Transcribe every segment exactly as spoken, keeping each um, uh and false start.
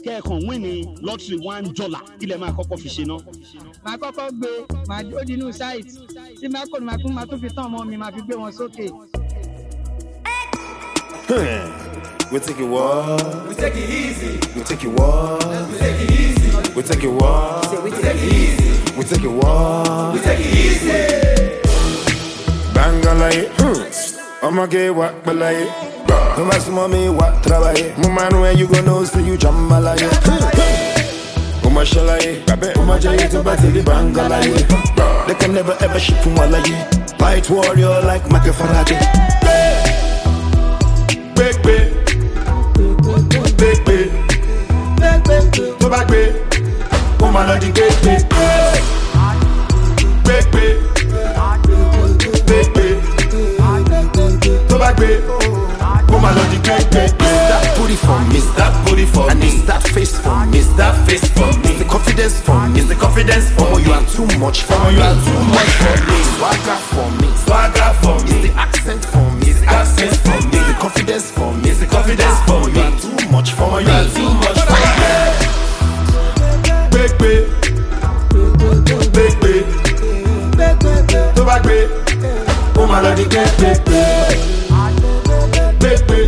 kẹ́ẹ̀kan win ní lottery one dollar ilẹ̀ máa kọ́kọ́ fi ṣe náà. Màá kọ́kọ́ gbé màá ó di inú site tí máa kò ní máa tún máa tún fi tán ọmọ mi máa fi gbé wọn sókè. We take it what? We take it easy. We take it what? We take it easy. We take it what? We take it easy. We take it what? We take it easy. Bangalay, I'ma get what balay. No matter mommy what trabaye. Mama know you gonna know say you jambalay. Uma shalay, babe, uma jay to battle Bangalay. They can never ever ship from Walay. Fight warrior like Michael Faraday. Big big, big big, to back big. Uma la di big big, big big, big big, to back big. Uma la di big big. That booty for me, that booty for me, and that face for me, that face for me. It's the confidence for me, it's the confidence for me. You are too much for me, you are too much for me. Swagger for me, swagger for me. It's the accent for me, it's the accent for me. It's the confidence for me, it's the confidence for me. You are too much for me, you are too much for me. Big big, big big, to back big. Oh my lord, big big, big big, big big,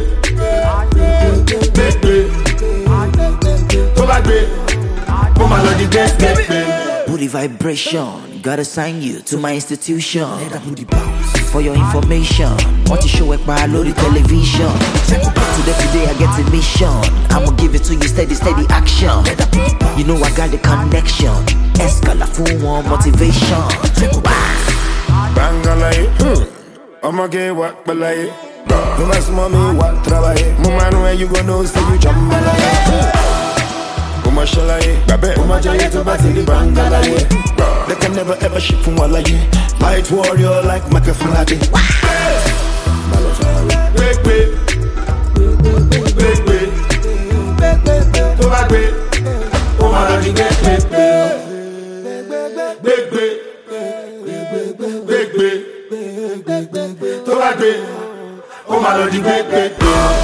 to back big. Oh my lord, big big, big. Booty vibration, gotta sign you to my institution. Let that booty bounce. For your information, want to show it by loaded television. Today, today I get a mission. I'ma give it to you steady, steady action. You know I got the connection. Escala full one motivation. Bangalay, I'ma get what balay. No matter mommy what trabaye. Mama know you gonna know say you jambalay. Uma shalay, babe, uma jay to battle Bangalay. They can never ever ship from Walay. Fight warrior like Michael Faraday. Big big, big big, to back big. Oh my lord, big big, big big, big big, to back big. Oh my lord, big big.